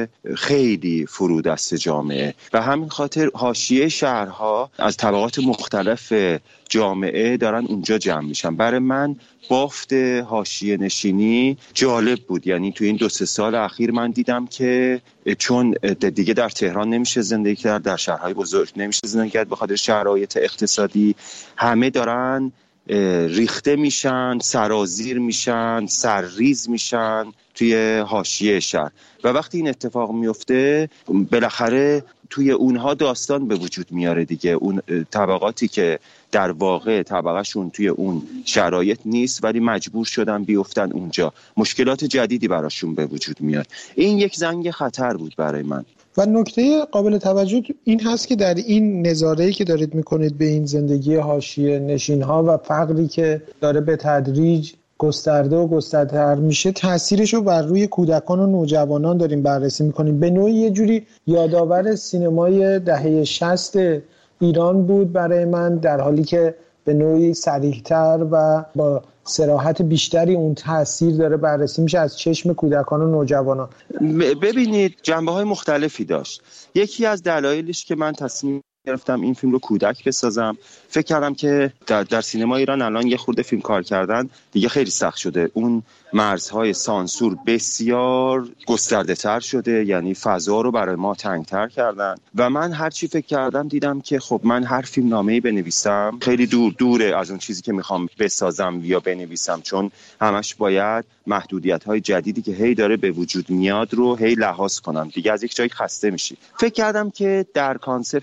[SPEAKER 14] خیلی فرودست جامعه و همین خاطر حاشیه شهرها از طبقات مختلف جامعه دارن اونجا جمع میشن. برای من بافت حاشیه نشینی جالب بود، یعنی تو این دو سه سال اخیر من دیدم که چون دیگه در تهران نمیشه زندگی کرد، در شهرهای بزرگ نمیشه زندگی کرد به خاطر شرایط اقتصادی، همه دارن ریخته میشن، سرازیر میشن، سرریز میشن توی حاشیه شهر و وقتی این اتفاق میفته بالاخره توی اونها داستان به وجود میاره دیگه. اون طبقاتی که در واقع طبقهشون توی اون شرایط نیست ولی مجبور شدن بیفتن اونجا، مشکلات جدیدی براشون به وجود میاد. این یک زنگ خطر بود برای من.
[SPEAKER 7] و نکته قابل توجه این هست که در این نظاره‌ای که دارید میکنید به این زندگی حاشیه نشین‌ها و فقری که داره به تدریج گسترده و گسترده‌تر میشه، تاثیرش رو بر روی کودکان و نوجوانان داریم بررسی میکنیم. به نوعی یه جوری یادآور سینمای دهه شصت ایران بود برای من، در حالی که به نوعی صریح‌تر و با صراحت بیشتری اون تاثیر داره بررسی میشه از چشم کودکان و نوجوانان.
[SPEAKER 14] ببینید جنبه‌های مختلفی داشت. یکی از دلایلش که من تصمیم گرفتم این فیلم رو کودک بسازم، فکر کردم که در, در سینما ایران الان یه خورده فیلم کار کردن دیگه خیلی سخت شده، اون مرزهای سانسور بسیار گسترده تر شده، یعنی فضا رو برای ما تنگتر کردن و من هر چی فکر کردم دیدم که خب من هر فیلم نامه‌ای بنویسم خیلی دور دوره از اون چیزی که میخوام بسازم یا بنویسم، چون همش باید محدودیت‌های جدیدی که هی داره به وجود میاد رو هی لحاظ کنم، دیگه از یک جایی خسته میشی. فکر کردم که در کانسپت اولی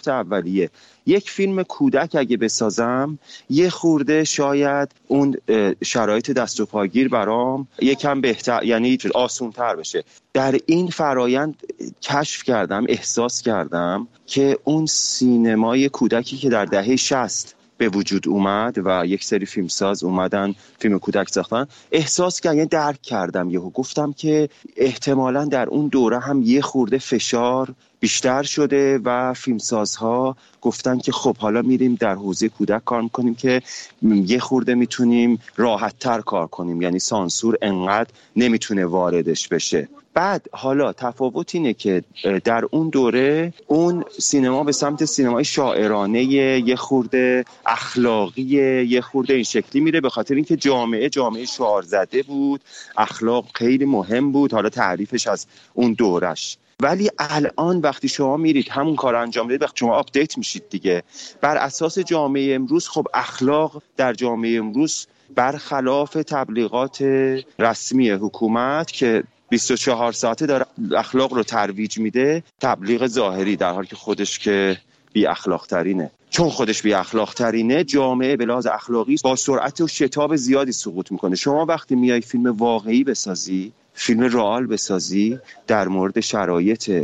[SPEAKER 14] اولیه. یک فیلم کودک اگه بسازم یه خورده شاید اون شرایط دست و پاگیر برام یکم بهتر، یعنی آسون‌تر بشه. در این فرایند کشف کردم، احساس کردم که اون سینمای کودکی که در دهه شصت به وجود اومد و یک سری فیلمساز اومدن فیلم کودک ساختن، احساس کردم، یعنی درک کردم، یهو گفتم که احتمالاً در اون دوره هم یه خورده فشار بیشتر شده و فیلمسازها گفتن که خب حالا میریم در حوزه کودک کار میکنیم که یه خورده میتونیم راحت تر کار کنیم، یعنی سانسور انقدر نمیتونه واردش بشه. بعد حالا تفاوت اینه که در اون دوره اون سینما به سمت سینمای شاعرانه یه خورده اخلاقی یه خورده این شکلی میره، به خاطر اینکه جامعه جامعه شعار زده بود، اخلاق خیلی مهم بود، حالا تعریفش از اون دورش. ولی الان وقتی شما میرید همون کار انجام میدید، وقتی شما آپدیت میشید دیگه بر اساس جامعه امروز، خب اخلاق در جامعه امروز برخلاف تبلیغات رسمی حکومت که بیست و چهار ساعته داره اخلاق رو ترویج میده، تبلیغ ظاهری، در حالی که خودش که بی اخلاق ترینه. چون خودش بی اخلاق ترینه، جامعه به لحاظ اخلاقی با سرعت و شتاب زیادی سقوط میکنه. شما وقتی میای فیلم واقعی بسازی، فیلم رئال بسازی در مورد شرایط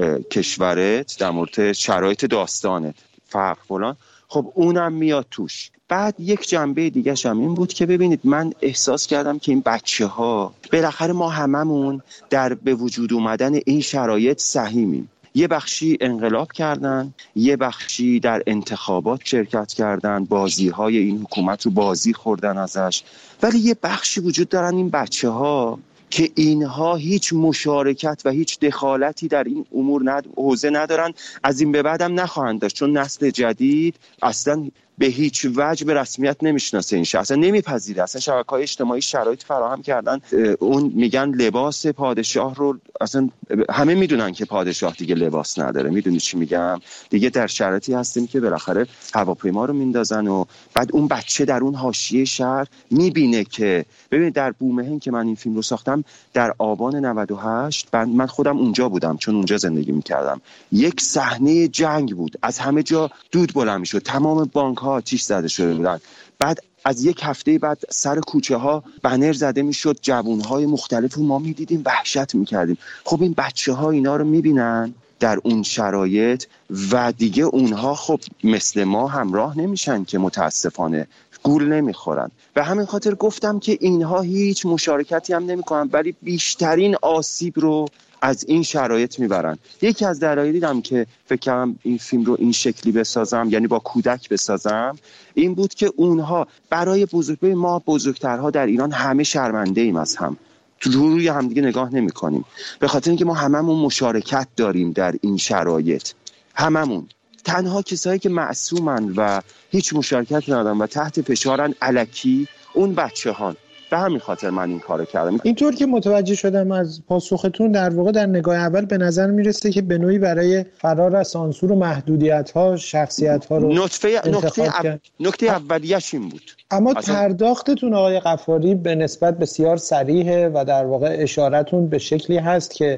[SPEAKER 14] کشورت، در مورد شرایط داستانت، فرق فلان، خب اونم میاد توش. بعد یک جنبه دیگه هم این بود که ببینید من احساس کردم که این بچه ها بالاخره ما هممون در به وجود اومدن این شرایط سهیمیم. یه بخشی انقلاب کردن، یه بخشی در انتخابات شرکت کردن، بازی‌های این حکومت رو بازی خوردن ازش، ولی یه بخشی وجود دارن این بچه ها که اینها هیچ مشارکت و هیچ دخالتی در این امور ند... حوزه ندارن، از این به بعدم نخواهند داشت، چون نسل جدید اصلا به هیچ وجه به رسمیت نمیشناسه این شهر، اصلا نمیپذیره. اصلا شبکه‌های اجتماعی شرایط فراهم کردن، اون میگن لباس پادشاه رو، اصلا همه میدونن که پادشاه دیگه لباس نداره. میدونی چی میگم؟ دیگه در شرایطی هستیم که بالاخره هواپیما رو میندازن و بعد اون بچه در اون حاشیه شهر میبینه که ببین در بومهن که من این فیلم رو ساختم در آبان نود و هشت، من خودم اونجا بودم چون اونجا زندگی میکردم، یک صحنه جنگ بود، از همه جا دود بلند میشد، تمام بانک ها آتش زده شده بودن. بعد از یک هفته بعد سر کوچه ها بنر زده میشد، جوون های مختلف ما میدیدیم، وحشت میکردیم. خب این بچه ها اینا رو میبینن در اون شرایط و دیگه اونها خب مثل ما همراه نمیشن که متاسفانه گول نمیخورن. به همین خاطر گفتم که اینها هیچ مشارکتی هم نمیکنن، ولی بیشترین آسیب رو از این شرایط میبرن. یکی از دلایلی هم که فکر کردم این فیلم رو این شکلی بسازم، یعنی با کودک بسازم، این بود که اونها برای بزرگ ما بزرگترها در ایران همه شرمنده ایم از هم، تو روی هم دیگه نگاه نمی کنیم، به خاطر اینکه ما هممون مشارکت داریم در این شرایط. هممون، تنها کسایی که معصومن و هیچ مشارکت ندارن و تحت فشارن الکی اون بچه ها. به همین خاطر من این کارو کردم.
[SPEAKER 7] اینطور که متوجه شدم از پاسختون، در واقع در نگاه اول به نظر میرسه که به نوعی برای فرار از سانسور و محدودیت‌ها شخصیت‌ها رو
[SPEAKER 14] نطفه نقطه
[SPEAKER 7] اب...
[SPEAKER 14] نقطه اولیه‌ش این بود.
[SPEAKER 7] اما
[SPEAKER 14] اصلا...
[SPEAKER 7] پرداختتون آقای غفاری به نسبت بسیار صریحه و در واقع اشارتون به شکلی هست که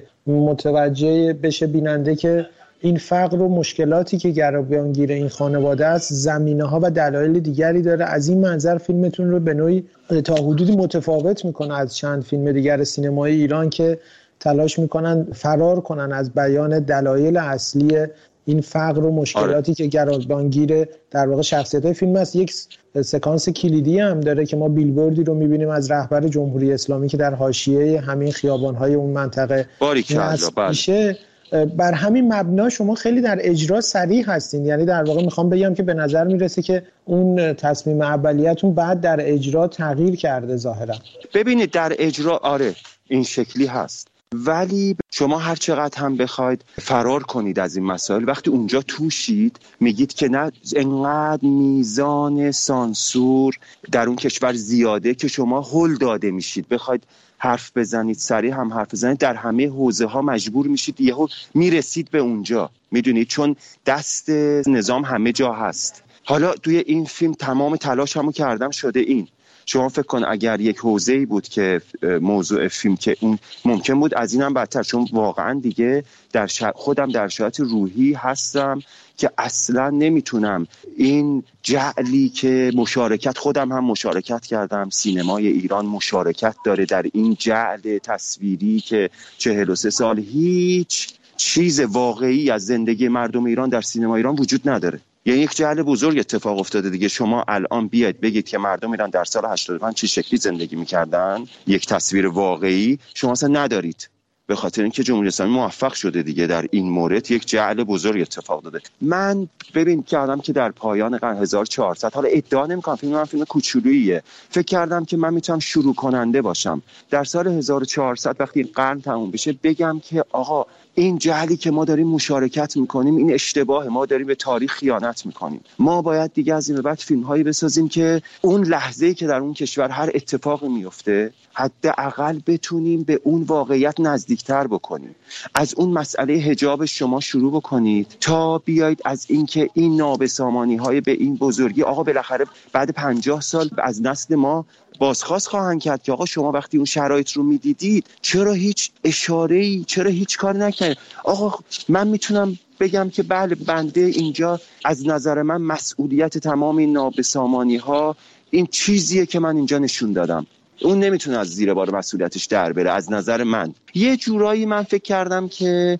[SPEAKER 7] متوجه بشه بیننده که این فقر و مشکلاتی که گروگانگیر این خانواده است زمینه‌ها و دلایل دیگری داره. از این منظر فیلمتون رو به نوعی تا حدودی متفاوت میکنه از چند فیلم دیگر سینمای ایران که تلاش میکنن فرار کنن از بیان دلایل اصلی این فقر و مشکلاتی آره. که گروگانگیر در واقع شخصیت‌های فیلم است. یک سکانس کلیدی هم داره که ما بیلبوردی رو میبینیم از رهبر جمهوری اسلامی که در حاشیه همین خیابان‌های اون منطقه نصب میشه. بر همین مبنا شما خیلی در اجرا صریح هستین، یعنی در واقع میخوام بگم که به نظر میرسه که اون تصمیم اولیتون بعد در اجرا تغییر کرده ظاهرا.
[SPEAKER 14] ببینید در اجرا آره این شکلی هست، ولی شما هر چقدر هم بخواید فرار کنید از این مسائل، وقتی اونجا توشید میگید که نه انقدر میزان سانسور در اون کشور زیاده که شما هل داده میشید، بخواید حرف بزنید سریع هم حرف بزنید در همه حوزه ها مجبور میشید، یهو میرسید به اونجا، میدونید، چون دست نظام همه جا هست. حالا توی این فیلم تمام تلاشمو کردم شده این. شما فکر کن اگر یک حوزه‌ای بود که موضوع فیلم که اون ممکن بود از اینم بدتر، چون واقعا دیگه در ش... خودم در شرایط روحی هستم که اصلا نمیتونم این جعلی که مشارکت، خودم هم مشارکت کردم، سینمای ایران مشارکت داره در این جعل تصویری که چهل و سه سال هیچ چیز واقعی از زندگی مردم ایران در سینما ایران وجود نداره. یعنی یک جعل بزرگ اتفاق افتاده دیگه. شما الان بیاید بگید که مردم ایران در سال هشتاد و پنج چه شکلی زندگی می‌کردن، یک تصویر واقعی شما اصلا ندارید، به خاطر اینکه جمهوری اسلامی موفق شده دیگه در این مورد یک جعل بزرگ اتفاق داده. من ببین کردم که در پایان قرن هزار و چهارصد، حالا ادعا نمی‌کنم فیلم من فیلم کوچولوییه، فکر کردم که من میتونم شروع کننده باشم در سال هزار و چهارصد وقتی این قرن تموم بشه بگم که آقا این جهلی که ما داریم مشارکت میکنیم این اشتباه، ما داریم به تاریخ خیانت میکنیم. ما باید دیگه از این به بعد فیلم‌هایی بسازیم که اون لحظه‌ای که در اون کشور هر اتفاقی میفته حداقل بتونیم به اون واقعیت نزدیکتر بکنیم. از اون مسئله حجاب شما شروع بکنید تا بیایید از اینکه این نابسامانی‌های به این بزرگی، آقا بالاخره بعد پنجاه سال از نسل ما بازخواست خواهند کرد که آقا شما وقتی اون شرایط رو میدیدید چرا هیچ اشاره‌ای، چرا هیچ کار نکردید؟ آقا من میتونم بگم که بله بنده اینجا از نظر من مسئولیت تمام این نابسامانی‌ها این چیزیه که من اینجا نشون دادم. اون نمیتونه از زیر بار مسئولیتش در بره. از نظر من یه جورایی من فکر کردم که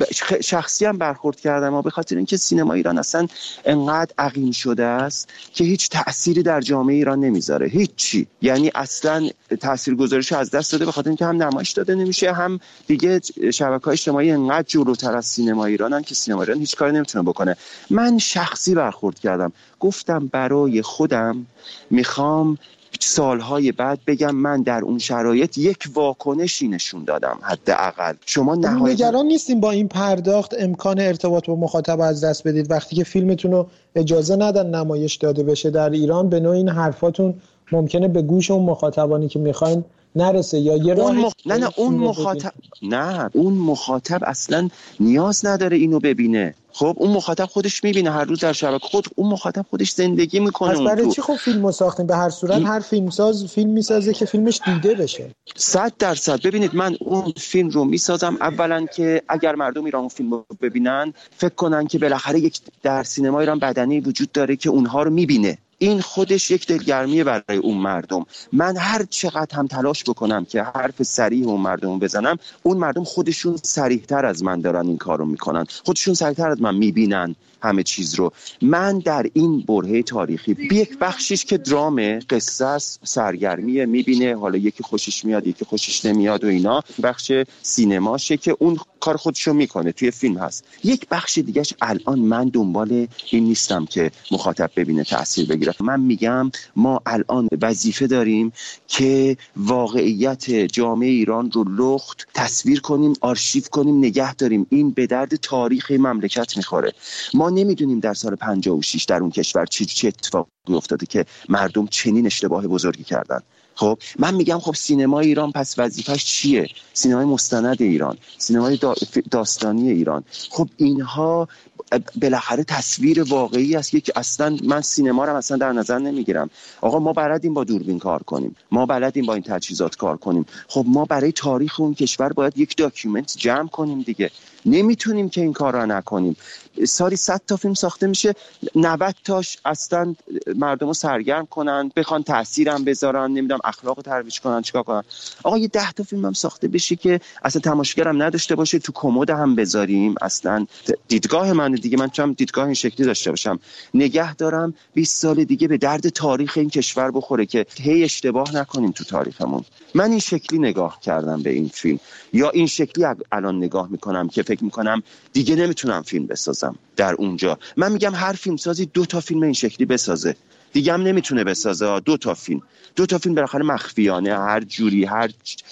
[SPEAKER 14] شخصی هم برخورد کردم و به خاطر اینکه سینما ایران اصلا انقدر عقیم شده است که هیچ تأثیری در جامعه ایران نمیذاره، هیچی، یعنی اصلا تاثیرگذاریش از دست داده، به خاطر اینکه هم نمایش داده نمیشه، هم دیگه شبکه‌های اجتماعی انقدر جلوتر از سینما ایرانن که سینما ایران هیچ کاری نمیتونه بکنه. من شخصی برخورد کردم، گفتم برای خودم میخوام سالهای بعد بگم من در اون شرایط یک واکنشی نشون دادم حداقل. شما نهایت
[SPEAKER 7] نگران نیستیم با این پرداخت امکان ارتباط با مخاطب از دست بدید وقتی که فیلمتون رو اجازه ندن نمایش داده بشه در ایران؟ به نوع این حرفاتون ممکنه به گوش اون مخاطبانی که میخواین نرسه یا یه راه
[SPEAKER 14] مخ... نه نه اون مخاطب نه اون مخاطب اصلا نیاز نداره اینو ببینه. خب اون مخاطب خودش میبینه هر روز در شبکه، خود اون مخاطب خودش زندگی میکنه.
[SPEAKER 7] پس برای چی خب فیلمو ساختیم؟ به هر صورت این... هر فیلمساز فیلم میسازه که فیلمش دیده بشه.
[SPEAKER 14] صد درصد. ببینید من اون فیلم رو میسازم اولا که اگر مردم ایران اون فیلم رو ببینن فکر کنن که بالاخره یک در سینما ایران بدنی وجود داره که اونها رو میبینه. این خودش یک دلگرمیه برای اون مردم. من هر چقدر هم تلاش بکنم که حرف صریح اون مردم بزنم، اون مردم خودشون صریح‌تر از من دارن این کارو میکنن، خودشون صریح‌تر از من میبینن همه چیز رو. من در این برهه تاریخی یک بخشیش که درامه، قصه است، سرگرمیه، میبینه، حالا یکی خوشش میاد یکی خوشش نمیاد و اینا، بخش سینماشه که اون کار خودشو میکنه توی فیلم هست. یک بخش دیگهش الان من دنبال این نیستم که مخاطب ببینه تأثیر بگیره. من میگم ما الان وظیفه داریم که واقعیت جامعه ایران رو لخت تصویر کنیم، آرشیو کنیم، نگه داریم. این به درد تاریخ مملکت میخوره. ما نمیدونیم در سال پنجاه و شش در اون کشور چه چه اتفاقی افتاده که مردم چنین اشتباه بزرگی کردن. خب من میگم خب سینمای ایران پس وظیفش چیه؟ سینمای مستند ایران، سینمای داستانی ایران، خب اینها بالاخره تصویر واقعی است که اصلا من سینما رو اصلا در نظر نمیگیرم. آقا ما بلدیم با دوربین کار کنیم، ما بلدیم با این تجهیزات کار کنیم، خب ما برای تاریخ اون کشور باید یک داکیومنت جمع کنیم دیگه. نمیتونیم که این کار را نکنیم. سالی صد تا فیلم ساخته میشه، نود تاش اصلا مردم رو سرگرم کنن، بخوان تاثیرم بذارن، نمیدونم اخلاق رو ترویج کنن، چیکار کنن. آقا یه ده تا فیلم هم ساخته بشه که اصلا تماشاگرم نداشته باشه، تو کمد هم بذاریم. اصلا دیدگاه من دیگه، من چم دیدگاه این شکلی داشته باشم، نگه دارم بیست سال دیگه به درد تاریخ این کشور بخوره که هی اشتباه نکنیم تو تاریخمون. من این شکلی نگاه کردم به این فیلم، یا این شکلی الان نگاه میکنم که فکر میکنم دیگه نمیتونم فیلم بسازم در اونجا. من میگم هر فیلم سازی دو تا فیلم این شکلی بسازه، دیگه هم نمیتونه بسازه. دو تا فیلم دو تا فیلم بالاخره مخفیانه، هر جوری، هر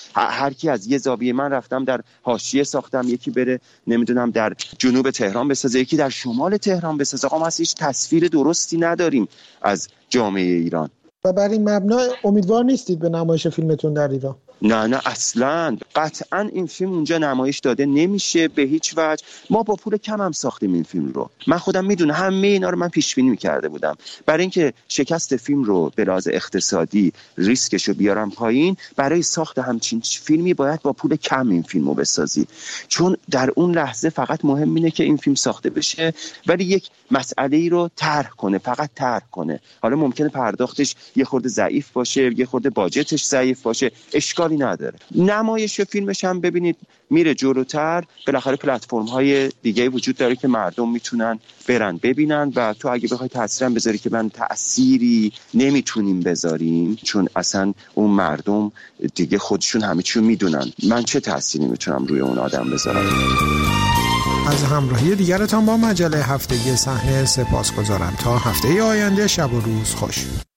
[SPEAKER 14] هر کی از یه زاویه. من رفتم در حاشیه ساختم، یکی بره نمیدونم در جنوب تهران بسازه، یکی در شمال تهران بسازه. آقا ما هیچ تصویر درستی نداریم از جامعه ایران.
[SPEAKER 7] و بر این مبنا امیدوار نیستید به نمایش فیلمتون در ایران؟
[SPEAKER 14] نه نه اصلاً، قطعاً این فیلم اونجا نمایش داده نمیشه به هیچ وجه. ما با پول کم هم ساختیم این فیلم رو. من خودم میدونم همه اینا رو من پیش بینی می‌کرده بودم. برای اینکه شکست فیلم رو به لحاظ اقتصادی ریسکش رو بیارم پایین، برای ساخت همچین فیلمی باید با پول کم این فیلم رو بسازی. چون در اون لحظه فقط مهم اینه که این فیلم ساخته بشه، ولی یک مسئله ای رو طرح کنه، فقط طرح کنه. حالا ممکنه پرداختش یه خورده ضعیف باشه، یه خورده باجتش ضعیف باشه، اشکالی نداره. نمایش فیلمش هم ببینید میره جلوتر، بالاخره پلتفرم های دیگه وجود داره که مردم میتونن برن ببینن و تو اگه بخوای تاثیرم بذاری که من تأثیری نمیتونیم بذاریم، چون اصلا اون مردم دیگه خودشون همه چیو میدونن، من چه تأثیری میتونم روی اون آدم بذارم.
[SPEAKER 7] از همراهی دیگرتان با مجله هفتگی صحنه سپاسگزارم. تا هفته آینده شب و روز خوش.